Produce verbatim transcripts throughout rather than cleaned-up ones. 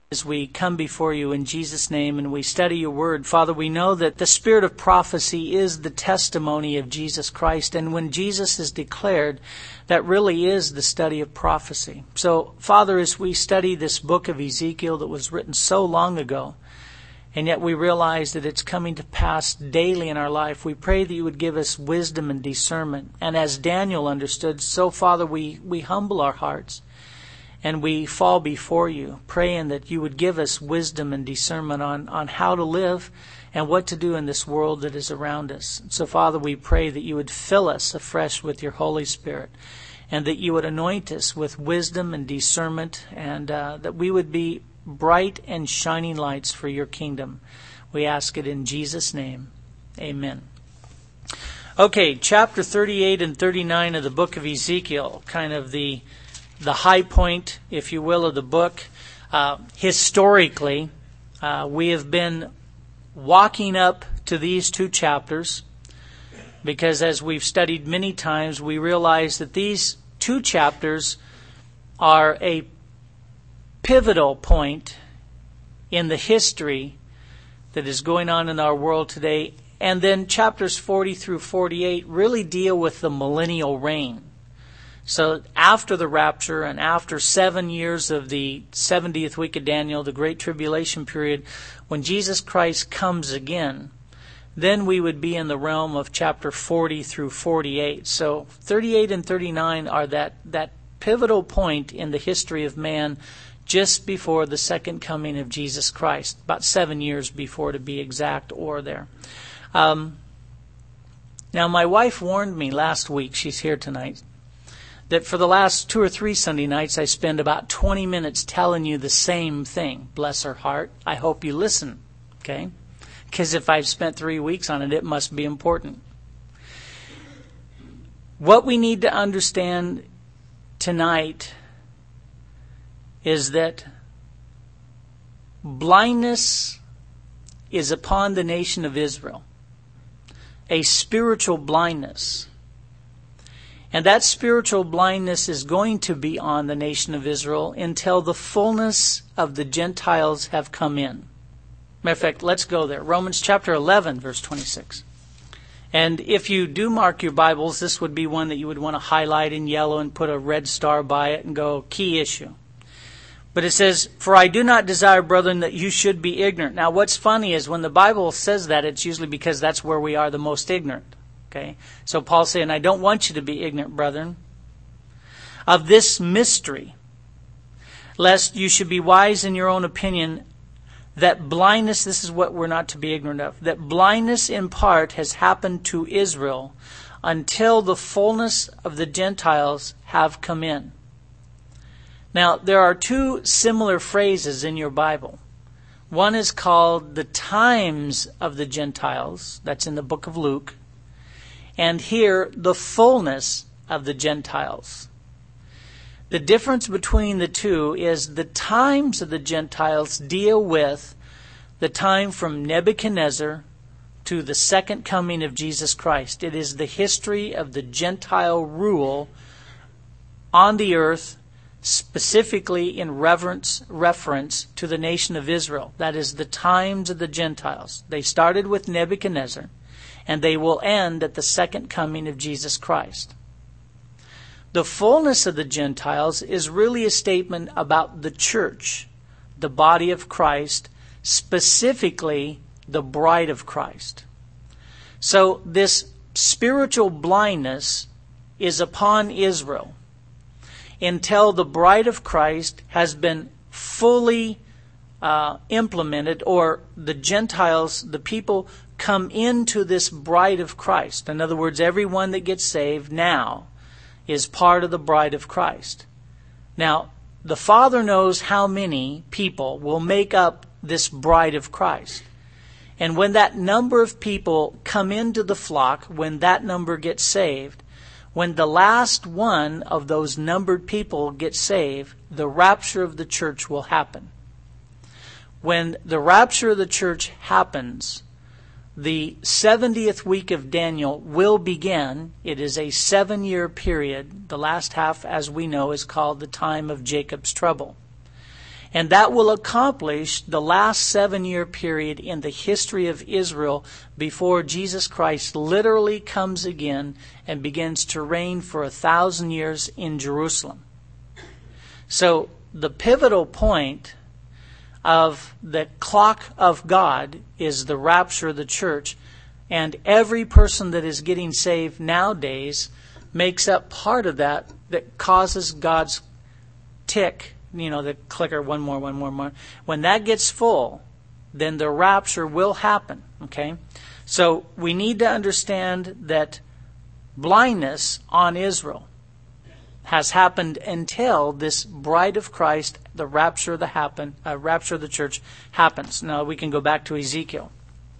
As we come before you in Jesus' name and we study your word, Father, we know that the spirit of prophecy is the testimony of Jesus Christ. And when Jesus is declared, that really is the study of prophecy. So, Father, as we study this book of Ezekiel that was written so long ago, and yet we realize that it's coming to pass daily in our life, we pray that you would give us wisdom and discernment. And as Daniel understood, so, Father, we, we humble our hearts. And we fall before you, praying that you would give us wisdom and discernment on, on how to live and what to do in this world that is around us. So, Father, we pray that you would fill us afresh with your Holy Spirit and that you would anoint us with wisdom and discernment and uh, that we would be bright and shining lights for your kingdom. We ask it in Jesus' name. Amen. Okay, chapter thirty-eight and thirty-nine of the book of Ezekiel, kind of the the high point, if you will, of the book. Uh, historically, uh, we have been walking up to these two chapters because as we've studied many times, we realize that these two chapters are a pivotal point in the history that is going on in our world today. And then chapters forty through forty-eight really deal with the millennial reign. So after the rapture and after seven years of the seventieth week of Daniel, the Great Tribulation period, when Jesus Christ comes again, then we would be in the realm of chapter forty through forty-eight. So thirty-eight and thirty-nine are that, that pivotal point in the history of man just before the second coming of Jesus Christ, about seven years before to be exact or there. Um, now my wife warned me last week, she's here tonight, that for the last two or three Sunday nights, I spend about twenty minutes telling you the same thing. Bless her heart. I hope you listen, okay? Because if I've spent three weeks on it, it must be important. What we need to understand tonight is that blindness is upon the nation of Israel. A spiritual blindness. And that spiritual blindness is going to be on the nation of Israel until the fullness of the Gentiles have come in. Matter of fact, let's go there. Romans chapter eleven, verse twenty-six. And if you do mark your Bibles, this would be one that you would want to highlight in yellow and put a red star by it and go, key issue. But it says, "For I do not desire, brethren, that you should be ignorant." Now what's funny is when the Bible says that, it's usually because that's where we are the most ignorant. Okay, so Paul's saying, I don't want you to be ignorant, brethren, of this mystery, lest you should be wise in your own opinion, that blindness, this is what we're not to be ignorant of, that blindness in part has happened to Israel until the fullness of the Gentiles have come in. Now, there are two similar phrases in your Bible. One is called the times of the Gentiles, that's in the book of Luke. And here, the fullness of the Gentiles. The difference between the two is the times of the Gentiles deal with the time from Nebuchadnezzar to the second coming of Jesus Christ. It is the history of the Gentile rule on the earth, specifically in reverence, reference to the nation of Israel. That is the times of the Gentiles. They started with Nebuchadnezzar. And they will end at the second coming of Jesus Christ. The fullness of the Gentiles is really a statement about the church, the body of Christ, specifically the bride of Christ. So this spiritual blindness is upon Israel until the bride of Christ has been fully uh, implemented, or the Gentiles, the people, come into this bride of Christ. In other words, everyone that gets saved now is part of the bride of Christ. Now, the Father knows how many people will make up this bride of Christ. And when that number of people come into the flock, when that number gets saved, when the last one of those numbered people gets saved, the rapture of the church will happen. When the rapture of the church happens, the seventieth week of Daniel will begin. It is a seven-year period. The last half, as we know, is called the time of Jacob's trouble. And that will accomplish the last seven-year period in the history of Israel before Jesus Christ literally comes again and begins to reign for a thousand years in Jerusalem. So the pivotal point of the clock of God is the rapture of the church. And every person that is getting saved nowadays makes up part of that that causes God's tick, you know, the clicker, one more, one more, more. When that gets full, then the rapture will happen, okay? So we need to understand that blindness on Israel has happened until this bride of Christ, the rapture of the happen, uh, rapture of the church happens. Now we can go back to Ezekiel.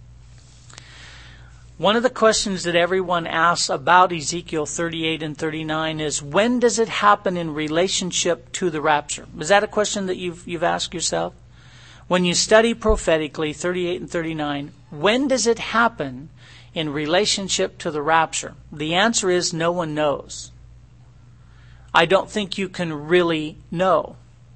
One of the questions that everyone asks about Ezekiel thirty-eight and thirty-nine is, when does it happen in relationship to the rapture? Is that a question that you've you've asked yourself? When you study prophetically thirty-eight and thirty-nine, when does it happen in relationship to the rapture? The answer is no one knows. I don't think you can really know.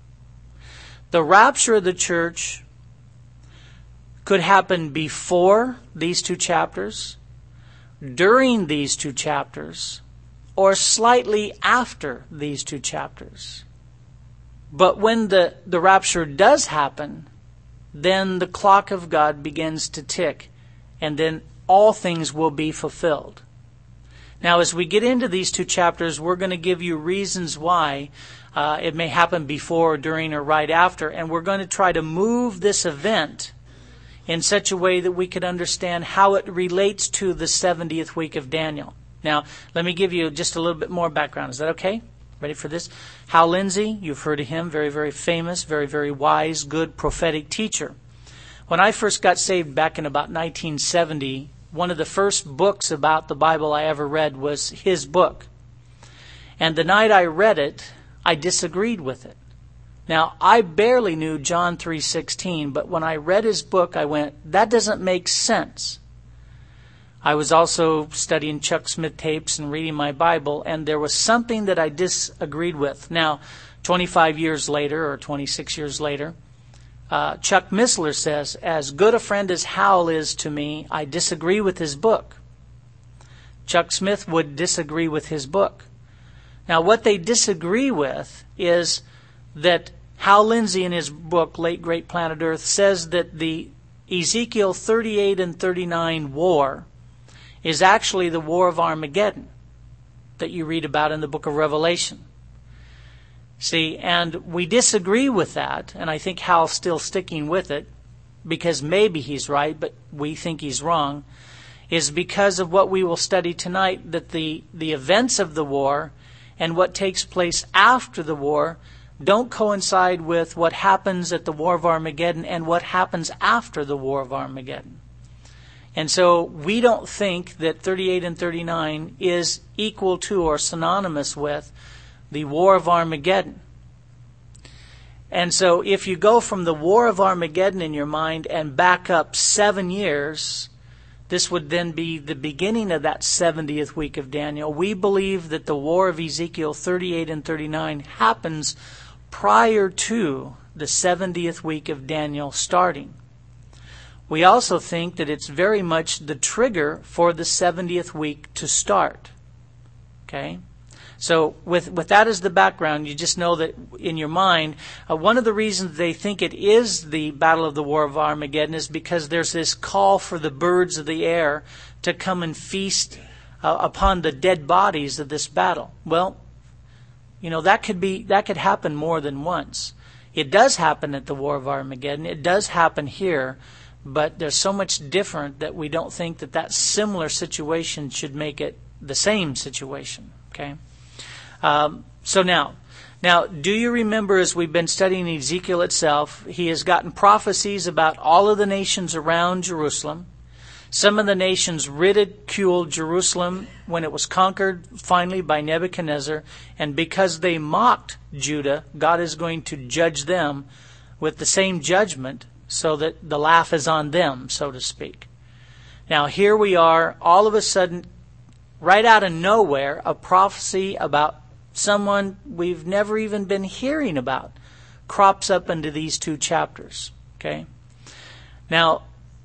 The rapture of the church could happen before these two chapters, during these two chapters, or slightly after these two chapters. But when the, the rapture does happen, then the clock of God begins to tick, and then all things will be fulfilled. Now, as we get into these two chapters, we're going to give you reasons why uh, it may happen before, during, or right after, and we're going to try to move this event in such a way that we could understand how it relates to the seventieth week of Daniel. Now, let me give you just a little bit more background. Is that okay? Ready for this? Hal Lindsey, you've heard of him, very, very famous, very, very wise, good prophetic teacher. When I first got saved back in about nineteen seventy, one of the first books about the Bible I ever read was his book. And the night I read it, I disagreed with it. Now, I barely knew John three sixteen, but when I read his book, I went, that doesn't make sense. I was also studying Chuck Smith tapes and reading my Bible, and there was something that I disagreed with. Now, twenty-five years later, or twenty-six years later, uh, Chuck Missler says, as good a friend as Hal is to me, I disagree with his book. Chuck Smith would disagree with his book. Now, what they disagree with is that Hal Lindsey in his book, Late Great Planet Earth, says that the Ezekiel thirty-eight and thirty-nine war is actually the war of Armageddon that you read about in the book of Revelation. See, and we disagree with that, and I think Hal's still sticking with it, because maybe he's right, but we think he's wrong, is because of what we will study tonight, that the, the events of the war and what takes place after the war don't coincide with what happens at the War of Armageddon and what happens after the War of Armageddon. And so we don't think that thirty-eight and thirty-nine is equal to or synonymous with the War of Armageddon. And so if you go from the War of Armageddon in your mind and back up seven years, this would then be the beginning of that seventieth week of Daniel. We believe that the war of Ezekiel thirty-eight and thirty-nine happens prior to the seventieth week of Daniel starting. We also think that it's very much the trigger for the seventieth week to start. Okay? So with, with that as the background, you just know that in your mind, uh, one of the reasons they think it is the Battle of the War of Armageddon is because there's this call for the birds of the air to come and feast uh, upon the dead bodies of this battle. Well, you know, that could be, that could happen more than once. It does happen at the War of Armageddon. It does happen here, but there's so much different that we don't think that that similar situation should make it the same situation. Okay? Um, so now, now, do you remember as we've been studying Ezekiel itself, he has gotten prophecies about all of the nations around Jerusalem. Some of the nations ridiculed Jerusalem when it was conquered finally by Nebuchadnezzar, and because they mocked Judah, God is going to judge them with the same judgment so that the laugh is on them, so to speak. Now here we are, all of a sudden, right out of nowhere, a prophecy about someone we've never even been hearing about, crops up into these two chapters. Okay? Now,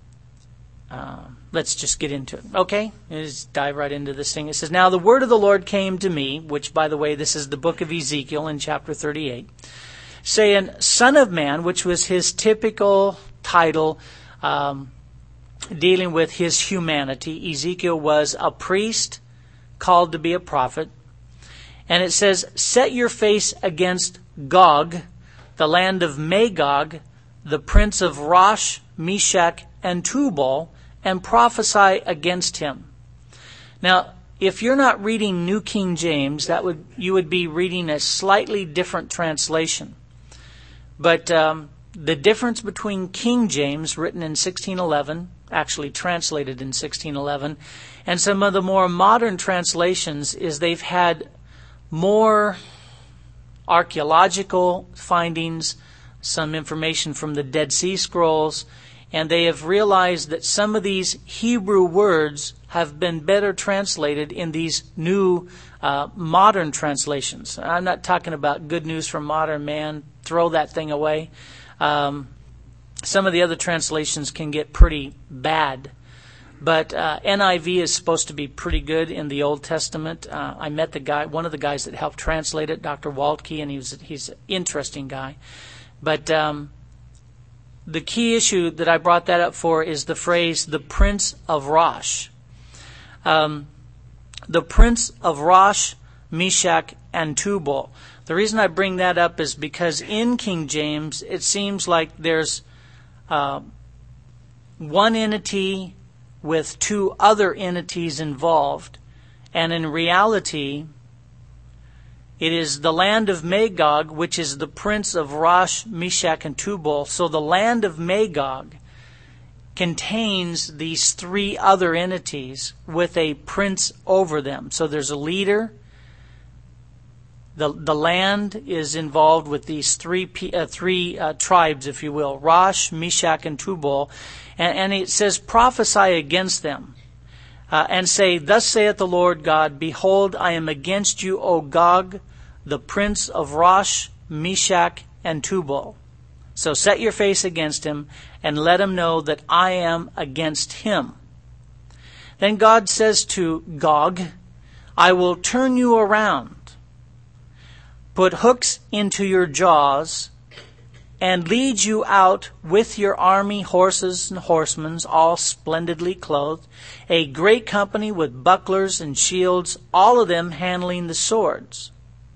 uh, let's just get into it. Okay? Let's dive right into this thing. It says, "Now the word of the Lord came to me," which, by the way, this is the book of Ezekiel in chapter thirty-eight, "saying, Son of man," which was his typical title, um, dealing with his humanity. Ezekiel was a priest called to be a prophet. And it says, "Set your face against Gog, the land of Magog, the prince of Rosh, Meshach, and Tubal, and prophesy against him." Now, if you're not reading New King James, that would you would be reading a slightly different translation. But um, the difference between King James, written in sixteen eleven, actually translated in sixteen eleven, and some of the more modern translations is they've had more archaeological findings, some information from the Dead Sea Scrolls, and they have realized that some of these Hebrew words have been better translated in these new uh, modern translations. I'm not talking about Good News from Modern Man. Throw that thing away. Um, some of the other translations can get pretty bad. But uh, N I V is supposed to be pretty good in the Old Testament. Uh, I met the guy, one of the guys that helped translate it, Doctor Waltke, and he was he's an interesting guy. But um, the key issue that I brought that up for is the phrase, the Prince of Rosh. Um, the Prince of Rosh, Meshach, and Tubal. The reason I bring that up is because in King James, it seems like there's uh, one entity with two other entities involved. And in reality, it is the land of Magog, which is the prince of Rosh, Meshach, and Tubal. So the land of Magog contains these three other entities with a prince over them. So there's a leader. The, the land is involved with these three uh, three uh, tribes, if you will, Rosh, Meshach, and Tubal. And, and it says, prophesy against them, uh, and say, Thus saith the Lord God, Behold, I am against you, O Gog, the prince of Rosh, Meshach, and Tubal. So set your face against him, and let him know that I am against him. Then God says to Gog, I will turn you around, put hooks into your jaws, and lead you out with your army, horses and horsemen, all splendidly clothed, a great company with bucklers and shields, all of them handling the swords.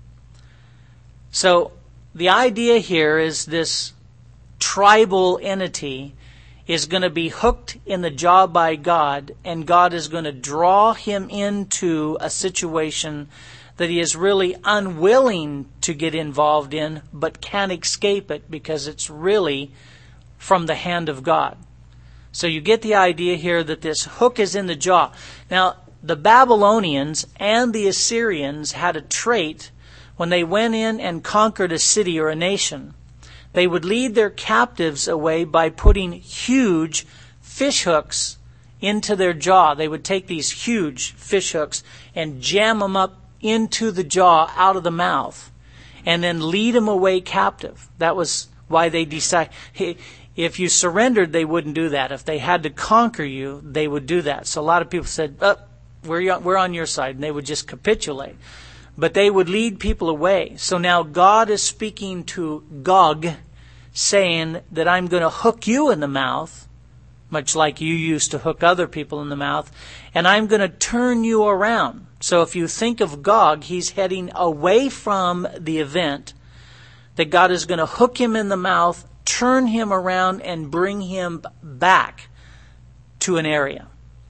So the idea here is this tribal entity is going to be hooked in the jaw by God, and God is going to draw him into a situation that he is really unwilling to get involved in, but can't escape it because it's really from the hand of God. So you get the idea here that this hook is in the jaw. Now, the Babylonians and the Assyrians had a trait when they went in and conquered a city or a nation. They would lead their captives away by putting huge fish hooks into their jaw. They would take these huge fish hooks and jam them up into the jaw, out of the mouth, and then lead them away captive. That was why they decided, if you surrendered, they wouldn't do that. If they had to conquer you, they would do that. So a lot of people said, oh, we're, we're on your side, and they would just capitulate. But they would lead people away. So now God is speaking to Gog, saying that I'm going to hook you in the mouth, much like you used to hook other people in the mouth, and I'm going to turn you around. So if you think of Gog, he's heading away from the event, that God is going to hook him in the mouth, turn him around, and bring him back to an area.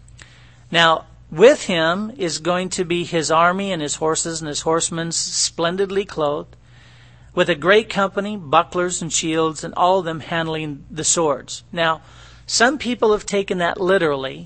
Now, with him is going to be his army and his horses and his horsemen splendidly clothed, with a great company, bucklers and shields, and all of them handling the swords. Now, some people have taken that literally,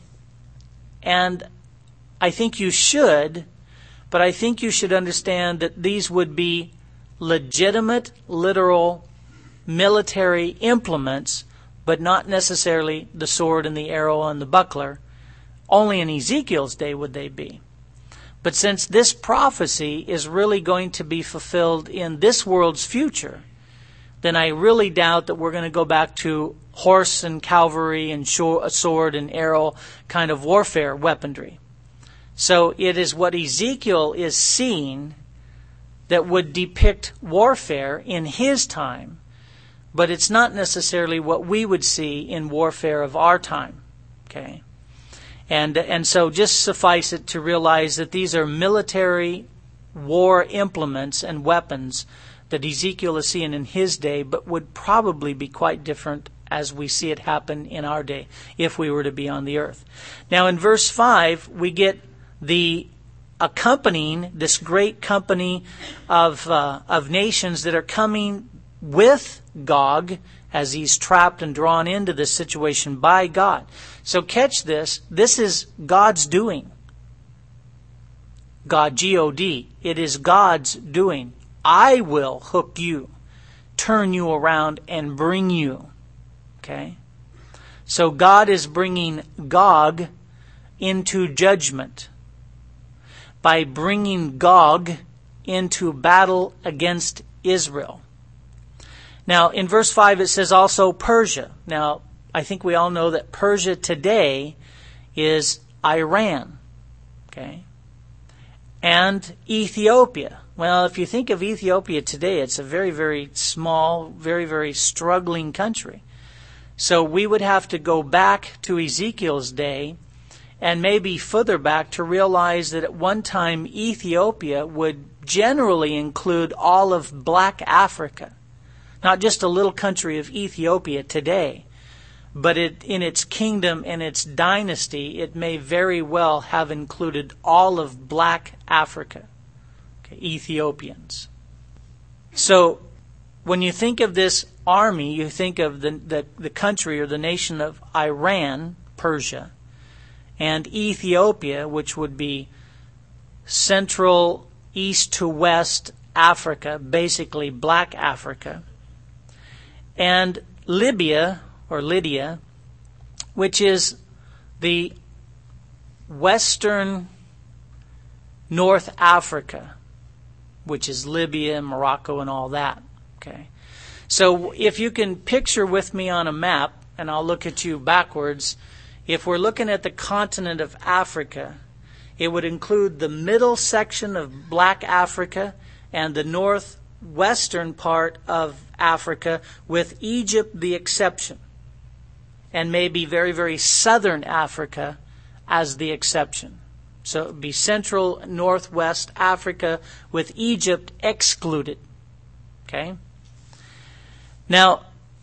and I think you should, but I think you should understand that these would be legitimate, literal, military implements, but not necessarily the sword and the arrow and the buckler. Only in Ezekiel's day would they be. But since this prophecy is really going to be fulfilled in this world's future, then I really doubt that we're going to go back to horse and cavalry and sword and arrow kind of warfare weaponry. So it is what Ezekiel is seeing that would depict warfare in his time, but it's not necessarily what we would see in warfare of our time. Okay? And and so just suffice it to realize that these are military war implements and weapons that Ezekiel is seeing in his day, but would probably be quite different as we see it happen in our day if we were to be on the earth. Now in verse five, we get the accompanying this great company of uh, of nations that are coming with Gog as he's trapped and drawn into this situation by God. So catch this. This is God's doing. God, G O D. It is God's doing. I will hook you, turn you around, and bring you. Okay? So God is bringing Gog into judgment by bringing Gog into battle against Israel. Now, in verse five it says also Persia. Now, I think we all know that Persia today is Iran. Okay? And Ethiopia. Well, if you think of Ethiopia today, it's a very, very small, very, very struggling country. So we would have to go back to Ezekiel's day and maybe further back to realize that at one time Ethiopia would generally include all of black Africa. Not just a little country of Ethiopia today, but it, in its kingdom and its dynasty, it may very well have included all of black Africa, okay, Ethiopians. So when you think of this army, you think of the, the, the country or the nation of Iran, Persia, and Ethiopia, which would be central east to west Africa, basically black Africa, and Libya, or Lydia, which is the western North Africa, which is Libya and Morocco and all that. Okay, so if you can picture with me on a map, and I'll look at you backwards, if we're looking at the continent of Africa, it would include the middle section of black Africa and the northwestern part of Africa, with Egypt the exception, and maybe very, very southern Africa as the exception. So it would be central northwest Africa with Egypt excluded. Okay? Now,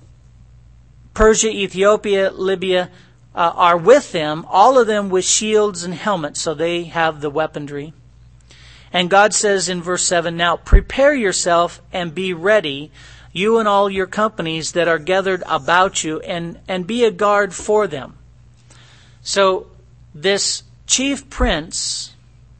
Persia, Ethiopia, Libya uh, are with them, all of them with shields and helmets, so they have the weaponry. And God says in verse seven, now prepare yourself and be ready, you and all your companies that are gathered about you, and, and be a guard for them. So this chief prince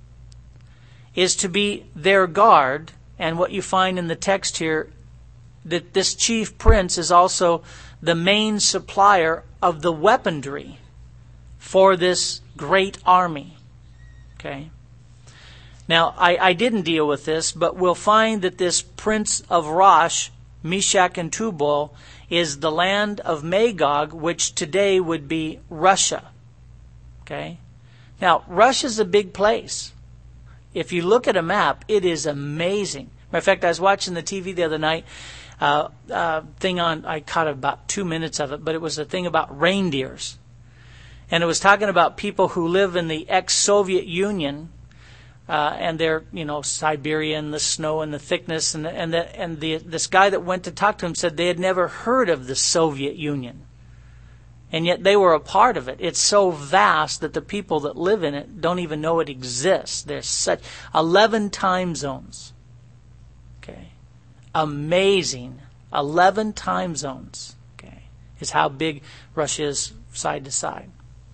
is to be their guard, and what you find in the text here, that this chief prince is also the main supplier of the weaponry for this great army. Okay? Now, I, I didn't deal with this, but we'll find that this prince of Rosh, Meshach and Tubal, is the land of Magog, which today would be Russia. Okay? Now, Russia's a big place. If you look at a map, it is amazing. Matter of fact, I was watching the T V the other night, uh, uh, thing on, I caught about two minutes of it, but it was a thing about reindeers. And it was talking about people who live in the ex-Soviet Union, Uh, and they're, you know, Siberia and the snow and the thickness, and the, and the, and the this guy that went to talk to him said they had never heard of the Soviet Union, and yet they were a part of it. It's so vast that the people that live in it don't even know it exists. There's such eleven time zones. Okay, amazing, eleven time zones. Okay, is how big Russia is side to side.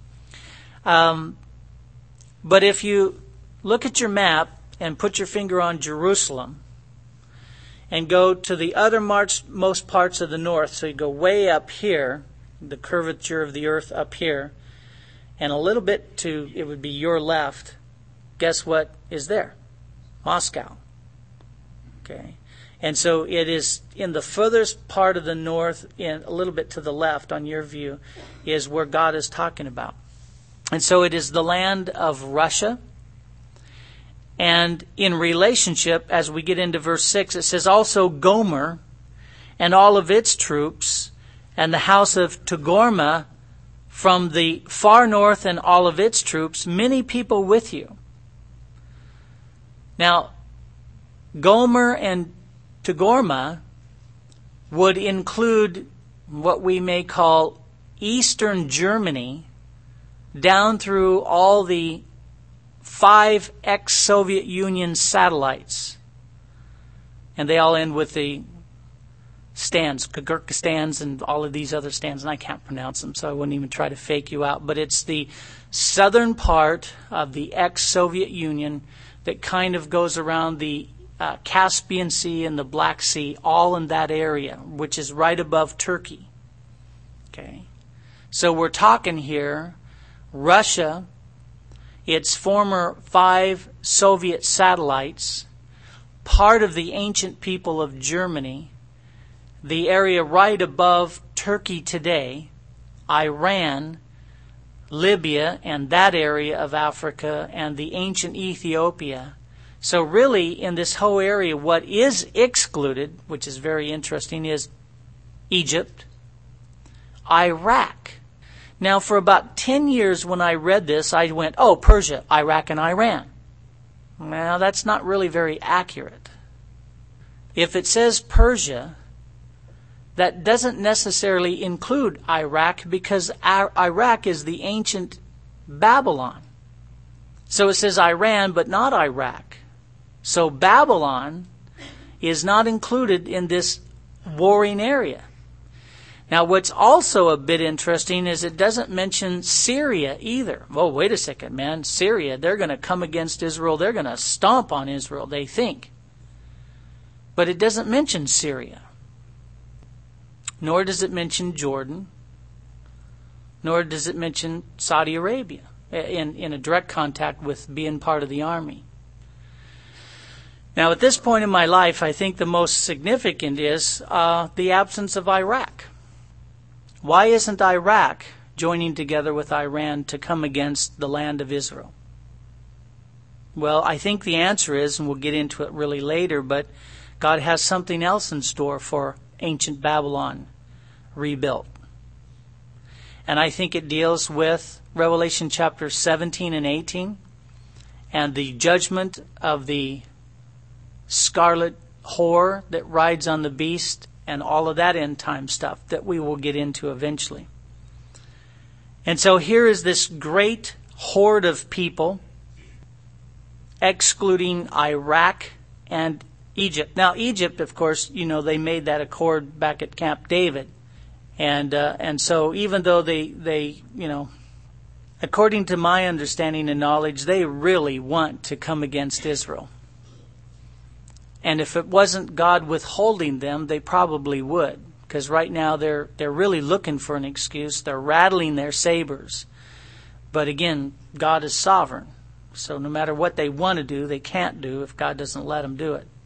Um, but if you look at your map and put your finger on Jerusalem and go to the uttermost parts of the north. So you go way up here, the curvature of the earth up here, and a little bit to, it would be your left. Guess what is there? Moscow. Okay. And so it is in the furthest part of the north, in a little bit to the left on your view, is where God is talking about. And so it is the land of Russia. And in relationship, as we get into verse six, it says also Gomer and all of its troops, and the house of Togarmah from the far north and all of its troops, many people with you. Now, Gomer and Togarmah would include what we may call Eastern Germany, down through all the five ex-Soviet Union satellites. And they all end with the stands, Kyrgyzstans and all of these other stands, and I can't pronounce them, so I wouldn't even try to fake you out. But it's the southern part of the ex-Soviet Union that kind of goes around the uh, Caspian Sea and the Black Sea, all in that area, which is right above Turkey. Okay, so we're talking here, Russia, its former five Soviet satellites, part of the ancient people of Germany, the area right above Turkey today, Iran, Libya, and that area of Africa, and the ancient Ethiopia. So really, in this whole area, what is excluded, which is very interesting, is Egypt, Iraq. Now, for about ten years when I read this, I went, oh, Persia, Iraq, and Iran. Well, that's not really very accurate. If it says Persia, that doesn't necessarily include Iraq, because Iraq is the ancient Babylon. So it says Iran, but not Iraq. So Babylon is not included in this warring area. Now, what's also a bit interesting is it doesn't mention Syria either. Oh, wait a second, man. Syria, they're going to come against Israel. They're going to stomp on Israel, they think. But it doesn't mention Syria. Nor does it mention Jordan. Nor does it mention Saudi Arabia in, in a direct contact with being part of the army. Now, at this point in my life, I think the most significant is uh, the absence of Iraq. Why isn't Iraq joining together with Iran to come against the land of Israel? Well, I think the answer is, and we'll get into it really later, but God has something else in store for ancient Babylon rebuilt. And I think it deals with Revelation chapter seventeen and eighteen and the judgment of the scarlet whore that rides on the beast and all of that end time stuff that we will get into eventually. And so here is this great horde of people, excluding Iraq and Egypt. Now, Egypt, of course, you know, they made that accord back at Camp David. And uh, and so even though they, they, you know, according to my understanding and knowledge, they really want to come against Israel. And if it wasn't God withholding them, they probably would. Because right now they're they're really looking for an excuse. They're rattling their sabers. But again, God is sovereign. So no matter what they want to do, they can't do if God doesn't let them do it.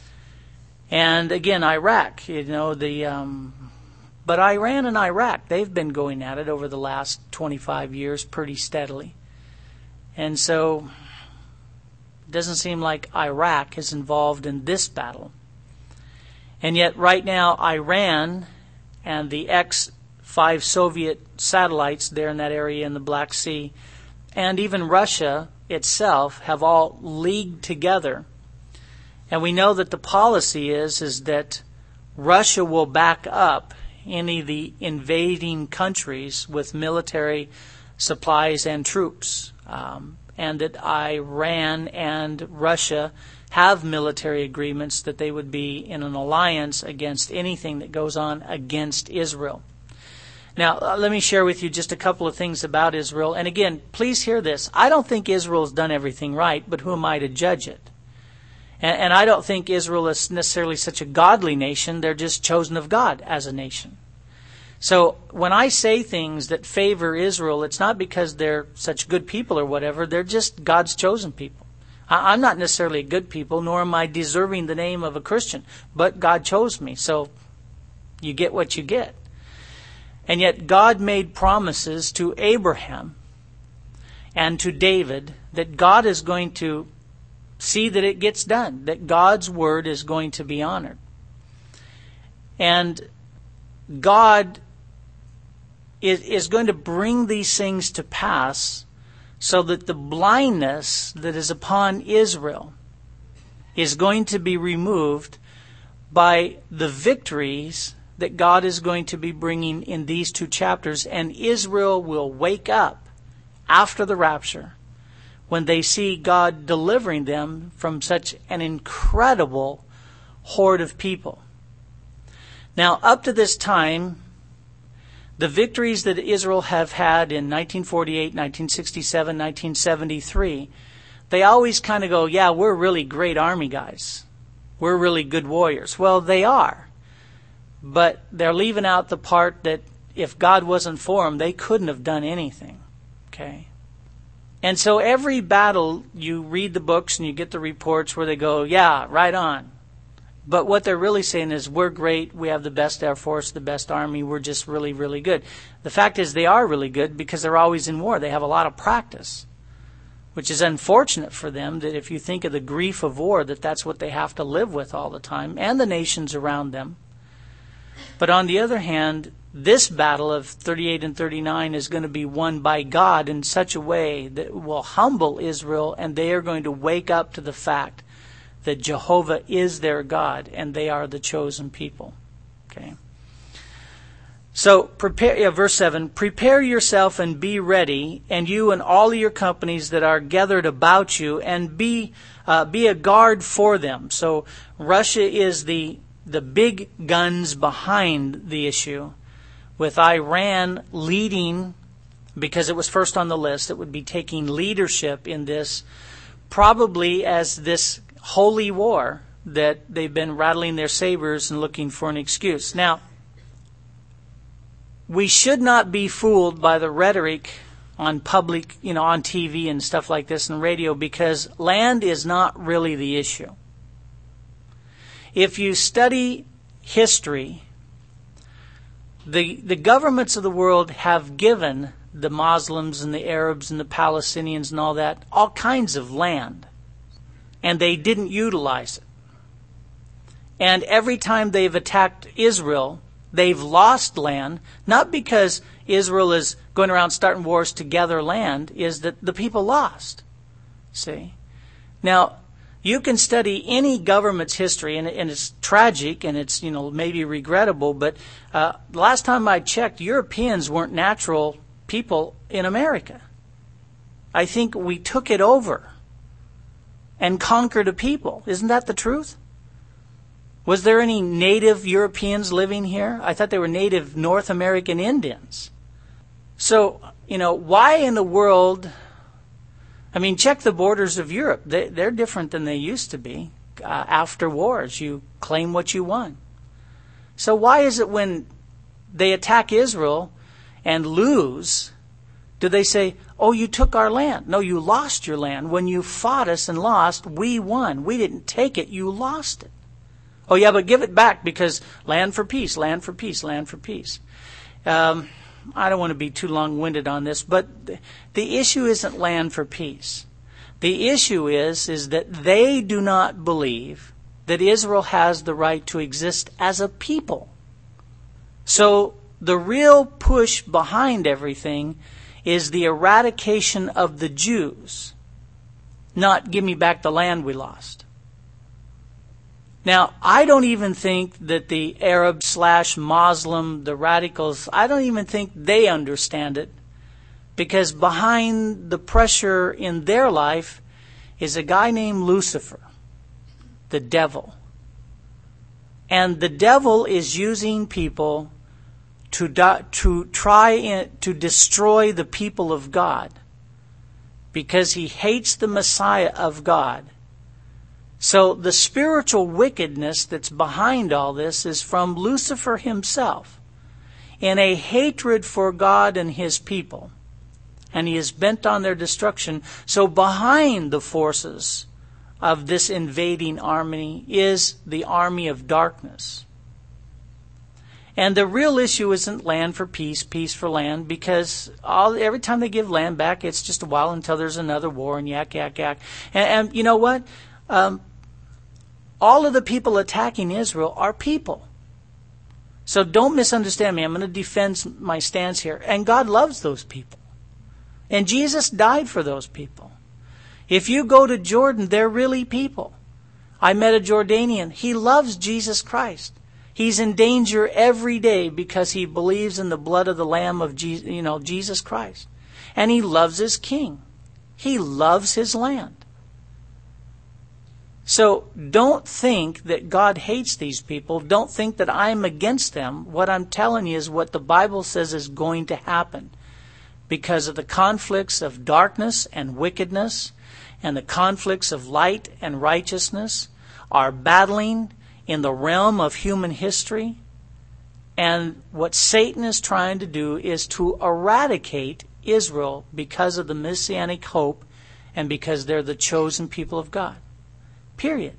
And again, Iraq, you know, the um, but Iran and Iraq, they've been going at it over the last twenty-five years pretty steadily. And so it doesn't seem like Iraq is involved in this battle. And yet right now, Iran and the ex-five Soviet satellites there in that area in the Black Sea, and even Russia itself, have all leagued together. And we know that the policy is, is that Russia will back up any of the invading countries with military supplies and troops. Um, and that Iran and Russia have military agreements that they would be in an alliance against anything that goes on against Israel. Now, uh, let me share with you just a couple of things about Israel. And again, please hear this. I don't think Israel's done everything right, but who am I to judge it? And, and I don't think Israel is necessarily such a godly nation. They're just chosen of God as a nation. So when I say things that favor Israel, it's not because they're such good people or whatever. They're just God's chosen people. I, I'm not necessarily a good people, nor am I deserving the name of a Christian. But God chose me, so you get what you get. And yet God made promises to Abraham and to David that God is going to see that it gets done, that God's word is going to be honored. And God is, is going to bring these things to pass so that the blindness that is upon Israel is going to be removed by the victories that God is going to be bringing in these two chapters. And Israel will wake up after the rapture when they see God delivering them from such an incredible horde of people. Now, up to this time, the victories that Israel have had in nineteen forty-eight, nineteen sixty-seven, nineteen seventy-three, they always kind of go, yeah, we're really great army guys. We're really good warriors. Well, they are. But they're leaving out the part that if God wasn't for them, they couldn't have done anything. Okay? And so every battle, you read the books and you get the reports where they go, yeah, right on. But what they're really saying is, we're great, we have the best Air Force, the best Army, we're just really, really good. The fact is, they are really good because they're always in war. They have a lot of practice, which is unfortunate for them, that if you think of the grief of war, that that's what they have to live with all the time, and the nations around them. But on the other hand, this battle of thirty-eight and thirty-nine is going to be won by God in such a way that will humble Israel, and they are going to wake up to the fact that Jehovah is their God and they are the chosen people. Okay. So prepare, yeah, verse seven, prepare yourself and be ready, and you and all your companies that are gathered about you, and be uh, be a guard for them. So Russia is the the big guns behind the issue, with Iran leading, because it was first on the list. It would be taking leadership in this, probably as this holy war that they've been rattling their sabers and looking for an excuse. Now, we should not be fooled by the rhetoric on public, you know, on T V and stuff like this and radio, because land is not really the issue. If you study history, the the governments of the world have given the Muslims and the Arabs and the Palestinians and all that all kinds of land, and they didn't utilize it. And every time they've attacked Israel, they've lost land, not because Israel is going around starting wars to gather land, is that the people lost. See? Now, you can study any government's history, and, and it's tragic, and it's, you know, maybe regrettable, but uh, last time I checked, Europeans weren't natural people in America. I think we took it over and conquered a people. Isn't that the truth? Was there any native Europeans living here? I thought they were native North American Indians. So, you know, why in the world... I mean, check the borders of Europe. They, they're different than they used to be. Uh, after wars, you claim what you won. So why is it when they attack Israel and lose, do they say, oh, you took our land? No, you lost your land. When you fought us and lost, we won. We didn't take it, you lost it. Oh, yeah, but give it back because land for peace, land for peace, land for peace. Um... I don't want to be too long-winded on this, but the issue isn't land for peace. The issue is, is that they do not believe that Israel has the right to exist as a people. So the real push behind everything is the eradication of the Jews, not give me back the land we lost. Now, I don't even think that the Arab slash Muslim, the radicals, I don't even think they understand it, because behind the pressure in their life is a guy named Lucifer, the devil. And the devil is using people to do, to try in, to destroy the people of God, because he hates the Messiah of God. So the spiritual wickedness that's behind all this is from Lucifer himself, in a hatred for God and his people. And he is bent on their destruction. So behind the forces of this invading army is the army of darkness. And the real issue isn't land for peace, peace for land, because all every time they give land back, it's just a while until there's another war and yak, yak, yak. And, and you know what? Um, all of the people attacking Israel are people. So don't misunderstand me. I'm going to defend my stance here. And God loves those people. And Jesus died for those people. If you go to Jordan, they're really people. I met a Jordanian. He loves Jesus Christ. He's in danger every day because he believes in the blood of the Lamb of Jesus, you know, Jesus Christ. And he loves his king. He loves his land. So don't think that God hates these people. Don't think that I'm against them. What I'm telling you is what the Bible says is going to happen. Because of the conflicts of darkness and wickedness and the conflicts of light and righteousness are battling in the realm of human history. And what Satan is trying to do is to eradicate Israel because of the messianic hope and because they're the chosen people of God. Period.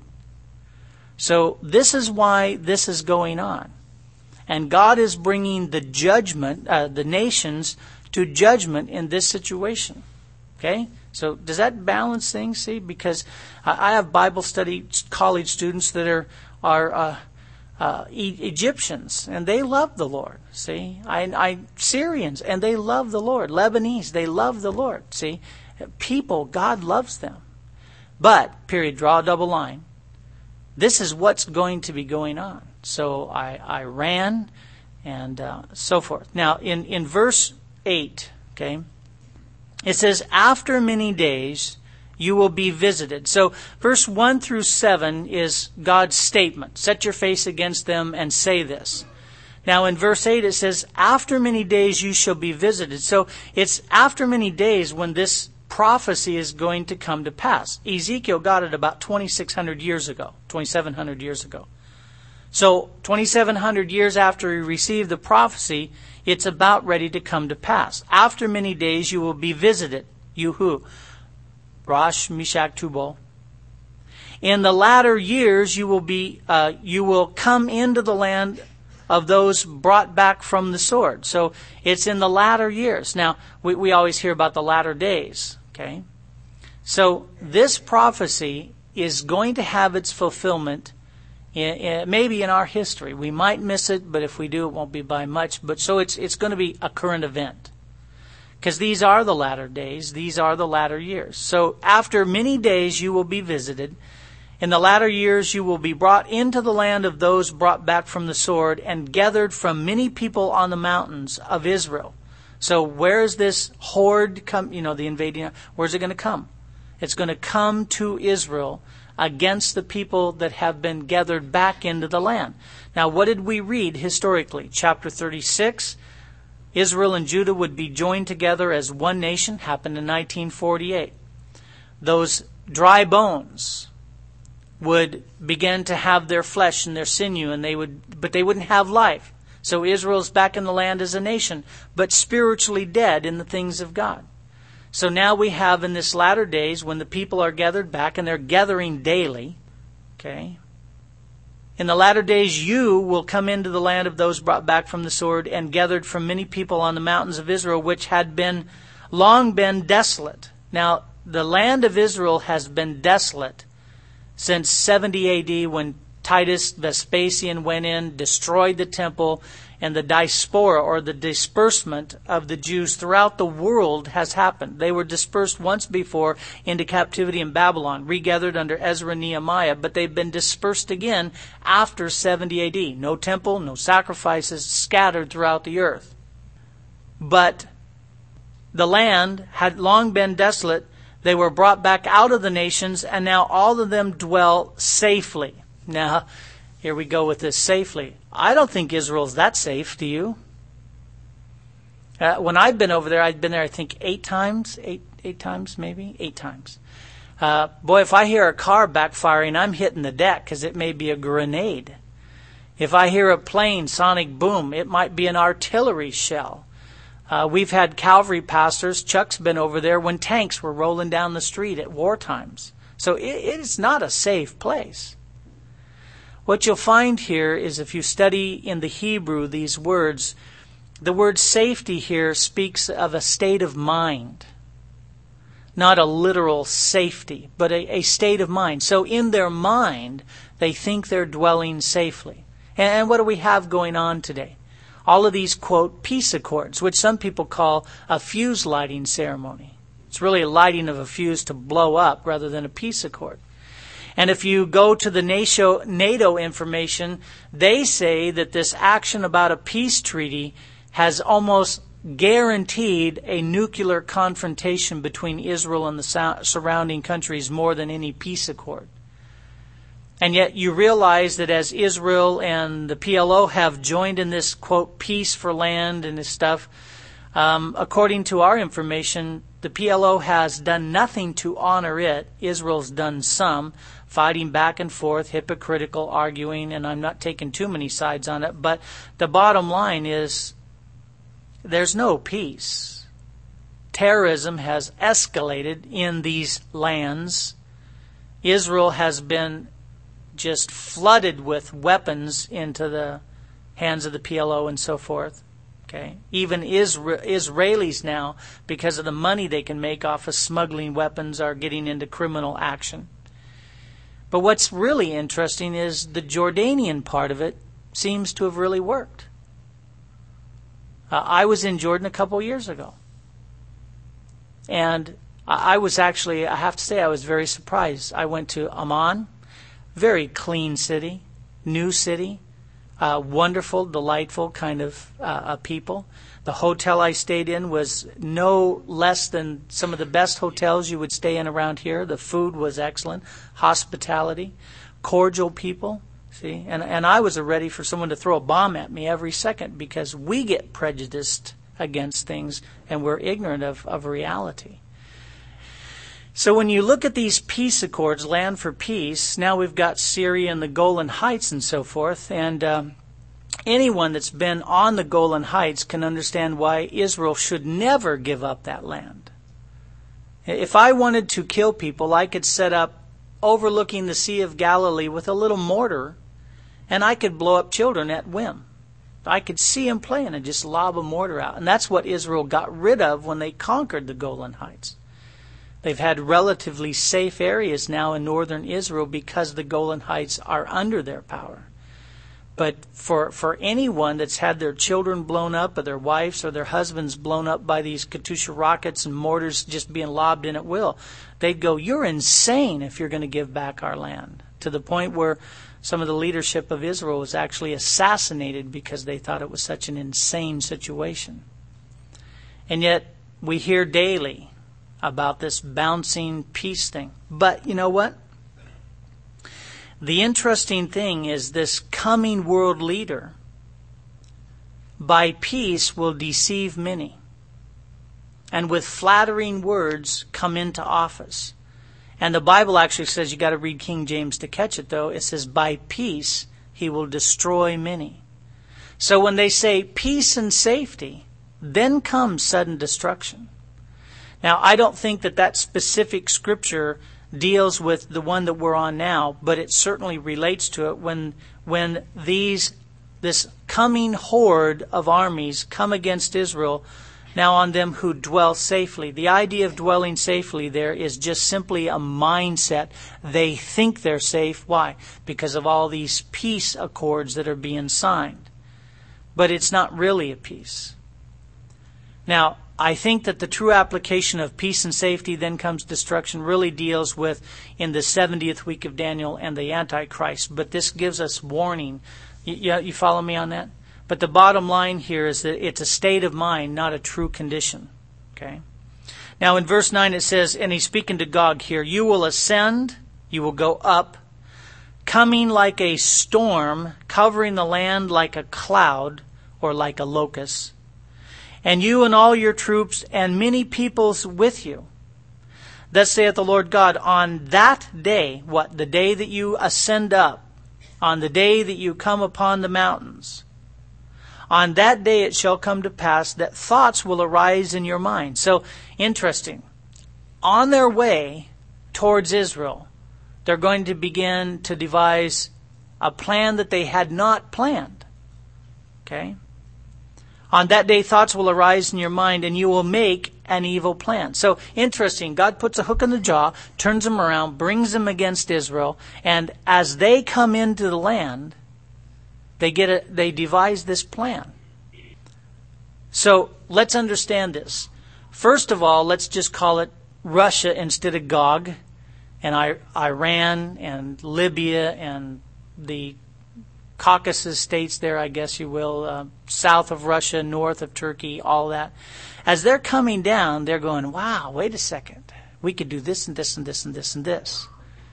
So this is why this is going on. And God is bringing the judgment, uh, the nations to judgment in this situation. Okay? So does that balance things? See? Because I have Bible study college students that are are uh, uh, e- Egyptians, and they love the Lord. See, I, I Syrians, and they love the Lord. Lebanese, they love the Lord. See, people, God loves them. But period. Draw a double line. This is what's going to be going on. So I I ran, and uh, so forth. Now in in verse eight, okay, it says, "After many days you will be visited." So verse one through seven is God's statement. Set your face against them and say this. Now in verse eight it says, "After many days you shall be visited." So it's after many days when this prophecy is going to come to pass. Ezekiel got it about twenty-six hundred years ago, twenty-seven hundred years ago. So twenty-seven hundred years after he received the prophecy, it's about ready to come to pass. After many days you will be visited. You who? Rosh, Meshach, Tubal. In the latter years you will be, uh, you will come into the land of those brought back from the sword. So it's in the latter years. Now we, we always hear about the latter days. Okay, so this prophecy is going to have its fulfillment in, in, maybe in our history. We might miss it, but if we do, it won't be by much. But so it's it's going to be a current event. Because these are the latter days. These are the latter years. So after many days you will be visited. In the latter years you will be brought into the land of those brought back from the sword and gathered from many people on the mountains of Israel. So where is this horde come, you know, the invading, where's it going to come? It's going to come to Israel against the people that have been gathered back into the land. Now what did we read historically? Chapter thirty-six, Israel and Judah would be joined together as one nation, happened in nineteen forty-eight. Those dry bones would begin to have their flesh and their sinew, and they would, but they wouldn't have life. So Israel's back in the land as a nation, but spiritually dead in the things of God. So now we have in this latter days, when the people are gathered back, and they're gathering daily, okay, in the latter days you will come into the land of those brought back from the sword and gathered from many people on the mountains of Israel, which had been long been desolate. Now the land of Israel has been desolate since seventy A D when Titus Vespasian went in, destroyed the temple, and the diaspora, or the disbursement of the Jews throughout the world has happened. They were dispersed once before into captivity in Babylon, regathered under Ezra and Nehemiah, but they've been dispersed again after seventy A D. No temple, no sacrifices, scattered throughout the earth. But the land had long been desolate. They were brought back out of the nations, and now all of them dwell safely. Now, here we go with this safely. I don't think Israel's that safe, do you? Uh, when I've been over there, I've been there, I think, eight times. Eight eight times, maybe? Eight times. Uh, boy, if I hear a car backfiring, I'm hitting the deck because it may be a grenade. If I hear a plane sonic boom, it might be an artillery shell. Uh, we've had Calvary pastors, Chuck's been over there when tanks were rolling down the street at war times. So it, it's not a safe place. What you'll find here is if you study in the Hebrew these words, the word safety here speaks of a state of mind. Not a literal safety, but a, a state of mind. So in their mind, they think they're dwelling safely. And, and what do we have going on today? All of these, quote, peace accords, which some people call a fuse lighting ceremony. It's really a lighting of a fuse to blow up rather than a peace accord. And if you go to the NATO, NATO information, they say that this action about a peace treaty has almost guaranteed a nuclear confrontation between Israel and the surrounding countries more than any peace accord. And yet you realize that as Israel and the P L O have joined in this, quote, peace for land and this stuff, um, according to our information, the P L O has done nothing to honor it. Israel's done some, fighting back and forth, hypocritical, arguing, and I'm not taking too many sides on it. But the bottom line is there's no peace. Terrorism has escalated in these lands. Israel has been just flooded with weapons into the hands of the P L O and so forth. Okay, even Isra- Israelis now, because of the money they can make off of smuggling weapons, are getting into criminal action. But what's really interesting is the Jordanian part of it seems to have really worked. Uh, I was in Jordan a couple years ago. And I was actually, I have to say, I was very surprised. I went to Amman, very clean city, new city. Uh, wonderful, delightful kind of uh, uh, people. The hotel I stayed in was no less than some of the best hotels you would stay in around here. The food was excellent. Hospitality, cordial people. See, and, and I was ready for someone to throw a bomb at me every second because we get prejudiced against things and we're ignorant of, of reality. So when you look at these peace accords, land for peace, now we've got Syria and the Golan Heights and so forth. And um, anyone that's been on the Golan Heights can understand why Israel should never give up that land. If I wanted to kill people, I could set up overlooking the Sea of Galilee with a little mortar, and I could blow up children at whim. I could see them playing and just lob a mortar out. And that's what Israel got rid of when they conquered the Golan Heights. They've had relatively safe areas now in northern Israel because the Golan Heights are under their power. But for for anyone that's had their children blown up or their wives or their husbands blown up by these Katyusha rockets and mortars just being lobbed in at will, they'd go, you're insane if you're going to give back our land. To the point where some of the leadership of Israel was actually assassinated because they thought it was such an insane situation. And yet we hear daily about this bouncing peace thing. But you know what? The interesting thing is this coming world leader by peace will deceive many, and with flattering words come into office. And the Bible actually says, you got to read King James to catch it though, it says by peace he will destroy many. So when they say peace and safety, then comes sudden destruction. Now, I don't think that that specific scripture deals with the one that we're on now, but it certainly relates to it when when these this coming horde of armies come against Israel, now on them who dwell safely. The idea of dwelling safely there is just simply a mindset. They think they're safe. Why? Because of all these peace accords that are being signed. But it's not really a peace. Now, I think that the true application of peace and safety, then comes destruction, really deals with in the seventieth week of Daniel and the Antichrist. But this gives us warning. You, you follow me on that? But the bottom line here is that it's a state of mind, not a true condition. Okay. Now in verse nine it says, and he's speaking to Gog here, you will ascend, you will go up, coming like a storm, covering the land like a cloud or like a locust. And you and all your troops and many peoples with you. Thus saith the Lord God, on that day, what? The day that you ascend up, on the day that you come upon the mountains, on that day it shall come to pass that thoughts will arise in your mind. So, interesting. On their way towards Israel, they're going to begin to devise a plan that they had not planned. Okay? On that day, thoughts will arise in your mind, and you will make an evil plan. So, interesting. God puts a hook in the jaw, turns them around, brings them against Israel, and as they come into the land, they get a, they devise this plan. So, let's understand this. First of all, let's just call it Russia instead of Gog, and I, Iran, and Libya, and the Caucasus states there, I guess you will, uh, south of Russia, north of Turkey, all that. As they're coming down, they're going, wow, wait a second. We could do this and this and this and this and this.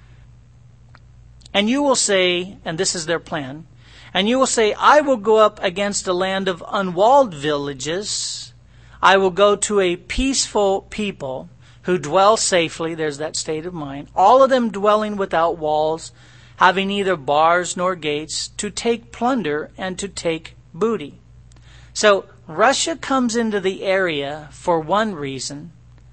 And you will say, and this is their plan, and you will say, I will go up against a land of unwalled villages. I will go to a peaceful people who dwell safely. There's that state of mind. All of them dwelling without walls, having neither bars nor gates, to take plunder and to take booty. So Russia comes into the area for one reason,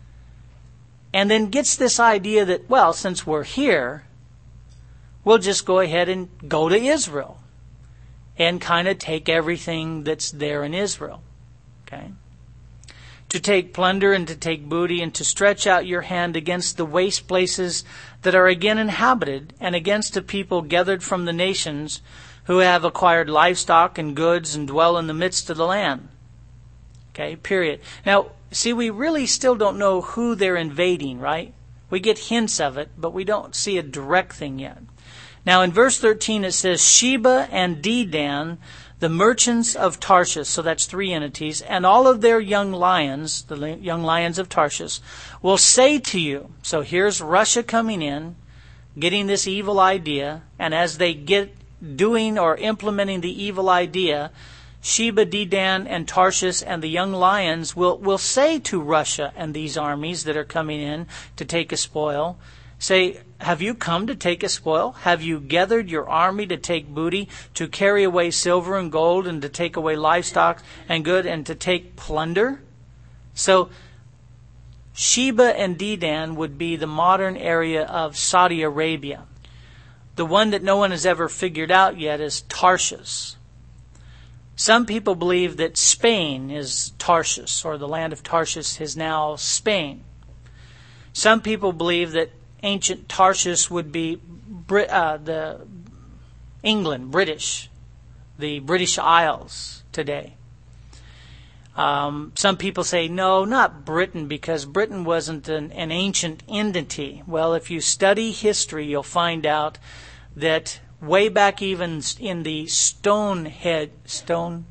and then gets this idea that, well, since we're here, we'll just go ahead and go to Israel and kind of take everything that's there in Israel. Okay? To take plunder and to take booty, and to stretch out your hand against the waste places that are again inhabited, and against a people gathered from the nations who have acquired livestock and goods and dwell in the midst of the land. Okay, period. Now, see, we really still don't know who they're invading, right? We get hints of it, but we don't see a direct thing yet. Now, in verse thirteen, it says, Sheba and Dedan, the merchants of Tarshish, so that's three entities, and all of their young lions, the young lions of Tarshish, will say to you, so here's Russia coming in, getting this evil idea, and as they get doing or implementing the evil idea, Sheba, Dedan, and Tarshish and the young lions will, will say to Russia and these armies that are coming in to take a spoil, say, have you come to take a spoil? Have you gathered your army to take booty, to carry away silver and gold, and to take away livestock and good, and to take plunder? So, Sheba and Dedan would be the modern area of Saudi Arabia. The one that no one has ever figured out yet is Tarshish. Some people believe that Spain is Tarshish, or the land of Tarshish is now Spain. Some people believe that ancient Tarshish would be Brit- uh, the England, British, the British Isles today. Um, some people say, no, not Britain, because Britain wasn't an, an ancient entity. Well, if you study history, you'll find out that way back even in the Stonehead, Stonehenge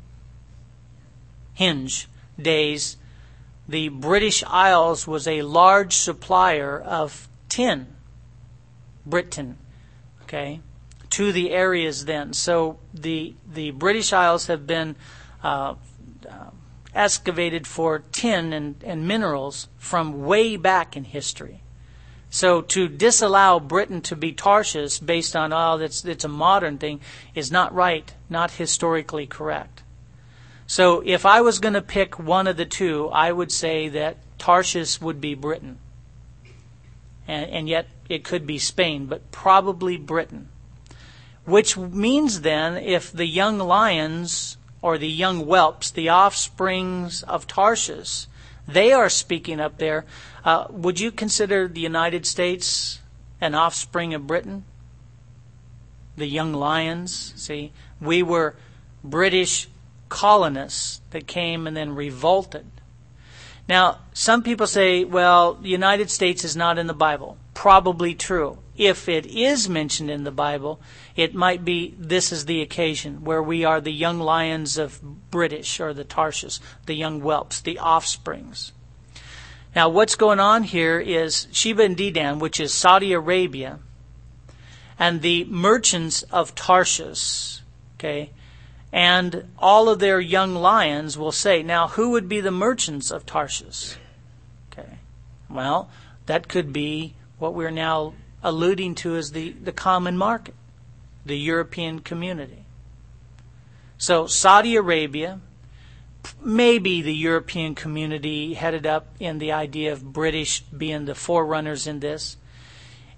days, the British Isles was a large supplier of tin, Britain, okay, to the areas then. So the the British Isles have been uh, uh, excavated for tin and, and minerals from way back in history. So to disallow Britain to be Tarshish based on, oh, that's it's a modern thing, is not right, not historically correct. So if I was going to pick one of the two, I would say that Tarshish would be Britain. And, and yet it could be Spain, but probably Britain. Which means then, if the young lions or the young whelps, the offsprings of Tarshish, they are speaking up there, uh, would you consider the United States an offspring of Britain? The young lions, see, we were British colonists that came and then revolted. Now, some people say, well, the United States is not in the Bible. Probably true. If it is mentioned in the Bible, it might be this is the occasion where we are the young lions of British, or the Tarshish, the young whelps, the offsprings. Now, what's going on here is Sheba and Dedan, which is Saudi Arabia, and the merchants of Tarshish, okay, and all of their young lions will say, now, who would be the merchants of Tarshish? Okay. Well, that could be what we're now alluding to as the, the common market, the European community. So Saudi Arabia, maybe the European community headed up in the idea of British being the forerunners in this.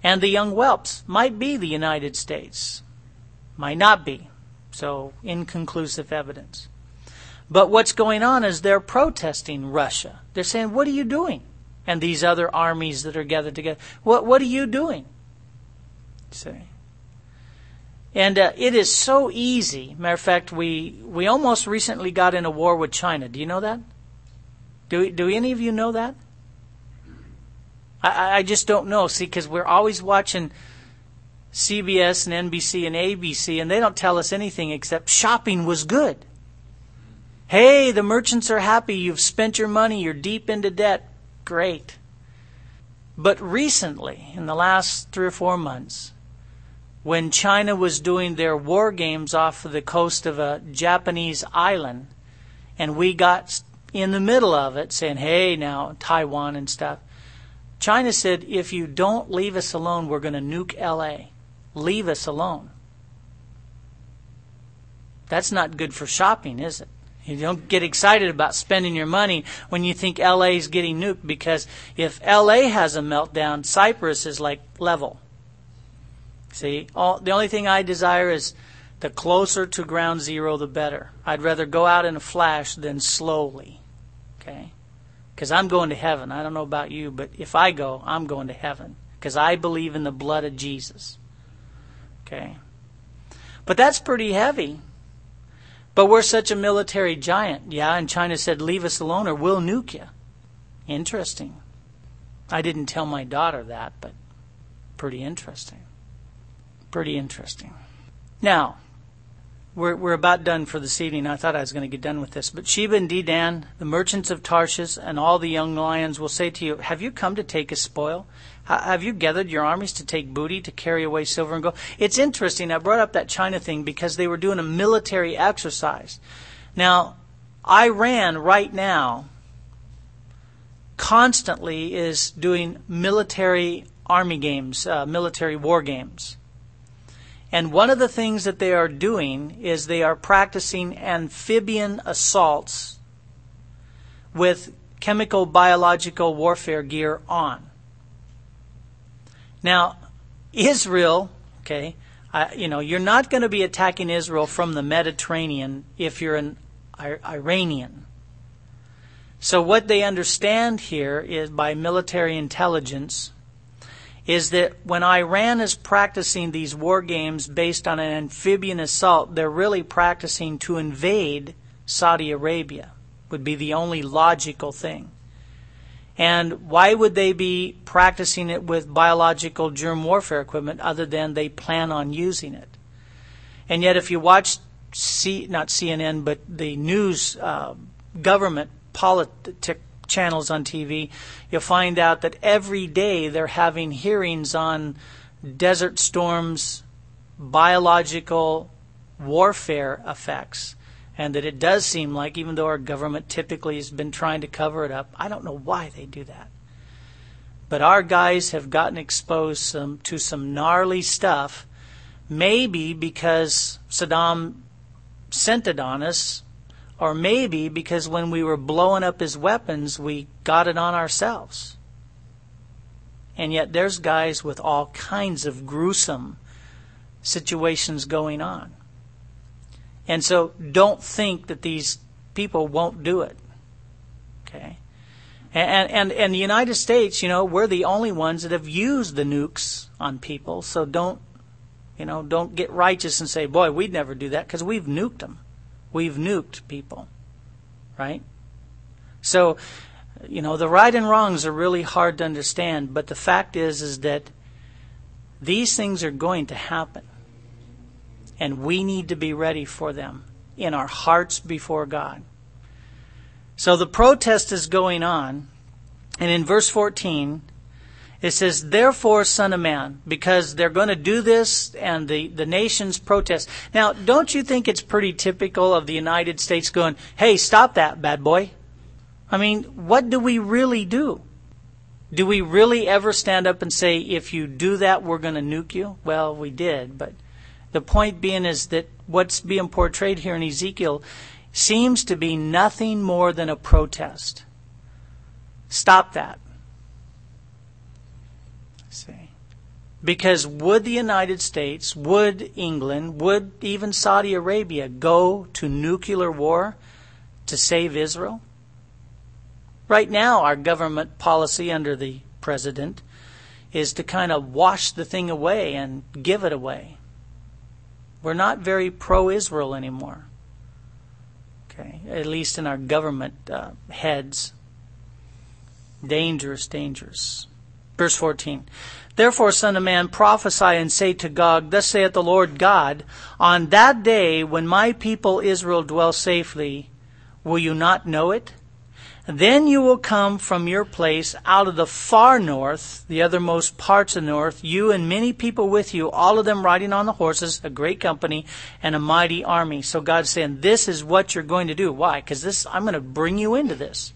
And the young whelps might be the United States. Might not be. So, inconclusive evidence. But what's going on is they're protesting Russia. They're saying, what are you doing? And these other armies that are gathered together, what what are you doing? See? And uh, it is so easy. Matter of fact, we, we almost recently got in a war with China. Do you know that? Do, do any of you know that? I, I just don't know. See, because we're always watching C B S and N B C and A B C, and they don't tell us anything except shopping was good. Hey, the merchants are happy. You've spent your money. You're deep into debt. Great. But recently, in the last three or four months, when China was doing their war games off of the coast of a Japanese island, and we got in the middle of it saying, hey, now, Taiwan and stuff, China said, if you don't leave us alone, we're going to nuke L A. Leave us alone. That's not good for shopping, is it? You don't get excited about spending your money when you think L A is getting nuked, because if L A has a meltdown, Cyprus is like level. See, all, the only thing I desire is the closer to ground zero, the better. I'd rather go out in a flash than slowly. Okay? Because I'm going to heaven. I don't know about you, but if I go, I'm going to heaven. Because I believe in the blood of Jesus. Okay? But that's pretty heavy. But we're such a military giant. Yeah, and China said, leave us alone or we'll nuke you. Interesting. I didn't tell my daughter that, but pretty interesting. Pretty interesting. Now, we're we're about done for this evening. I thought I was going to get done with this. But Sheba and Dedan, the merchants of Tarshish, and all the young lions will say to you, have you come to take a spoil? Have you gathered your armies to take booty, to carry away silver and gold? It's interesting. I brought up that China thing because they were doing a military exercise. Now, Iran right now constantly is doing military army games, uh, military war games. And one of the things that they are doing is they are practicing amphibian assaults with chemical biological warfare gear on. Now, Israel, okay, I, you know, you're not going to be attacking Israel from the Mediterranean if you're an I- Iranian. So what they understand here is, by military intelligence, is that when Iran is practicing these war games based on an amphibian assault, they're really practicing to invade Saudi Arabia, would be the only logical thing. And why would they be practicing it with biological germ warfare equipment other than they plan on using it? And yet if you watch, C, not C N N, but the news uh, government politic channels on T V, you'll find out that every day they're having hearings on Desert Storm's biological warfare effects. And that it does seem like, even though our government typically has been trying to cover it up, I don't know why they do that. But our guys have gotten exposed some, to some gnarly stuff, maybe because Saddam sent it on us, or maybe because when we were blowing up his weapons, we got it on ourselves. And yet there's guys with all kinds of gruesome situations going on. And so don't think that these people won't do it. Okay? And, and, and the United States, you know, we're the only ones that have used the nukes on people. So don't, you know, don't get righteous and say, boy, we'd never do that, because we've nuked them. We've nuked people. Right? So, you know, the right and wrongs are really hard to understand. But the fact is, is that these things are going to happen. And we need to be ready for them in our hearts before God. So the protest is going on. And in verse fourteen, it says, therefore, son of man, because they're going to do this and the, the nations protest. Now, don't you think it's pretty typical of the United States going, hey, stop that, bad boy? I mean, what do we really do? Do we really ever stand up and say, if you do that, we're going to nuke you? Well, we did, but the point being is that what's being portrayed here in Ezekiel seems to be nothing more than a protest. Stop that. See? Because would the United States, would England, would even Saudi Arabia go to nuclear war to save Israel? Right now, our government policy under the president is to kind of wash the thing away and give it away. We're not very pro-Israel anymore. Okay, at least in our government uh, heads. Dangerous, dangerous. Verse fourteen. Therefore, son of man, prophesy and say to Gog, thus saith the Lord God, on that day when my people Israel dwell safely, will you not know it? Then you will come from your place out of the far north, the othermost parts of the north, you and many people with you, all of them riding on the horses, a great company, and a mighty army. So God's saying, this is what you're going to do. Why? Because this, I'm going to bring you into this.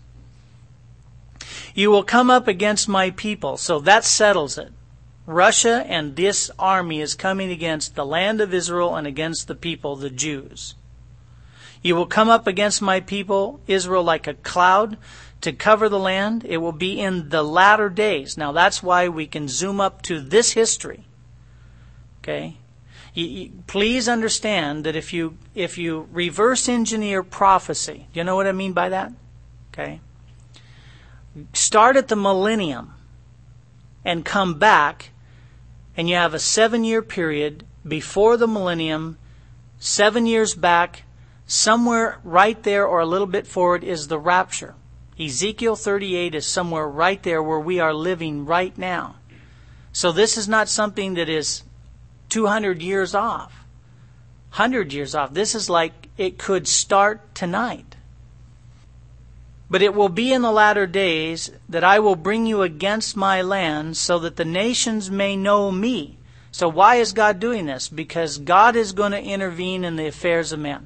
You will come up against my people. So that settles it. Russia and this army is coming against the land of Israel and against the people, the Jews. You will come up against my people, Israel, like a cloud to cover the land. It will be in the latter days. Now that's why we can zoom up to this history. Okay? You, you, please understand that if you if you reverse engineer prophecy, do you know what I mean by that? Okay? Start at the millennium and come back, and you have a seven-year period before the millennium, seven years back, somewhere right there or a little bit forward is the rapture. Ezekiel thirty-eight is somewhere right there where we are living right now. So this is not something that is two hundred years off, one hundred years off. This is like it could start tonight. But it will be in the latter days that I will bring you against my land so that the nations may know me. So why is God doing this? Because God is going to intervene in the affairs of men.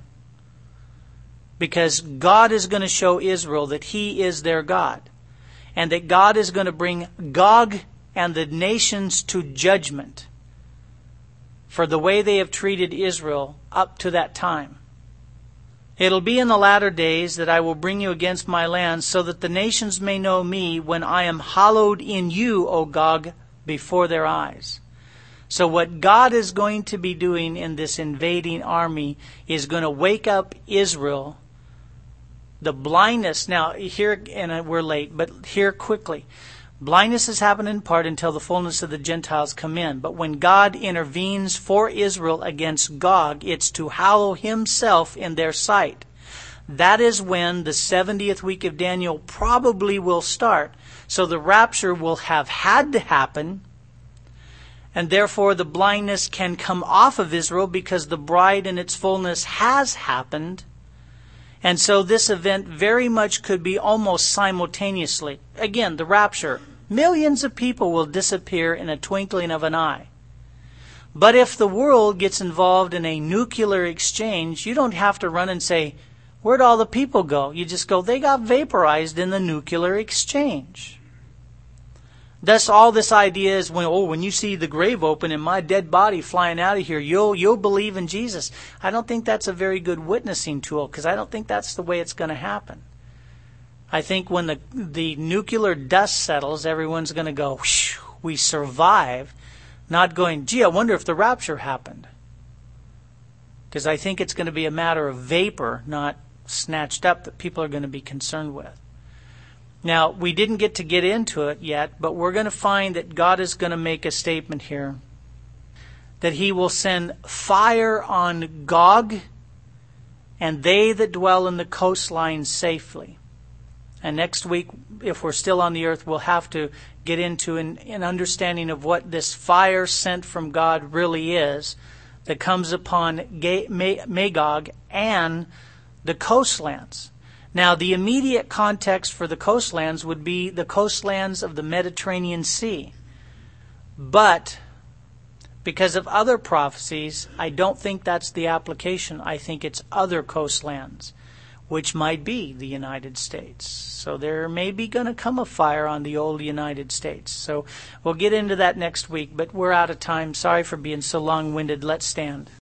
Because God is going to show Israel that He is their God. And that God is going to bring Gog and the nations to judgment for the way they have treated Israel up to that time. It'll be in the latter days that I will bring you against my land so that the nations may know me when I am hallowed in you, O Gog, before their eyes. So what God is going to be doing in this invading army is going to wake up Israel. The blindness, now here, and we're late, but here quickly. Blindness has happened in part until the fullness of the Gentiles come in. But when God intervenes for Israel against Gog, it's to hallow Himself in their sight. That is when the seventieth week of Daniel probably will start. So the rapture will have had to happen. And therefore the blindness can come off of Israel because the bride in its fullness has happened. And so this event very much could be almost simultaneously. Again, the rapture. Millions of people will disappear in a twinkling of an eye. But if the world gets involved in a nuclear exchange, you don't have to run and say, where'd all the people go? You just go, they got vaporized in the nuclear exchange. Thus, all this idea is, when, oh, when you see the grave open and my dead body flying out of here, you'll you'll believe in Jesus. I don't think that's a very good witnessing tool, because I don't think that's the way it's going to happen. I think when the the nuclear dust settles, everyone's going to go, we survived, not going, gee, I wonder if the rapture happened. Because I think it's going to be a matter of vapor, not snatched up, that people are going to be concerned with. Now, we didn't get to get into it yet, but we're going to find that God is going to make a statement here. That He will send fire on Gog and they that dwell in the coastline safely. And next week, if we're still on the earth, we'll have to get into an, an understanding of what this fire sent from God really is that comes upon Magog and the coastlands. Now, the immediate context for the coastlands would be the coastlands of the Mediterranean Sea. But because of other prophecies, I don't think that's the application. I think it's other coastlands, which might be the United States. So there may be going to come a fire on the old United States. So we'll get into that next week, but we're out of time. Sorry for being so long-winded. Let's stand.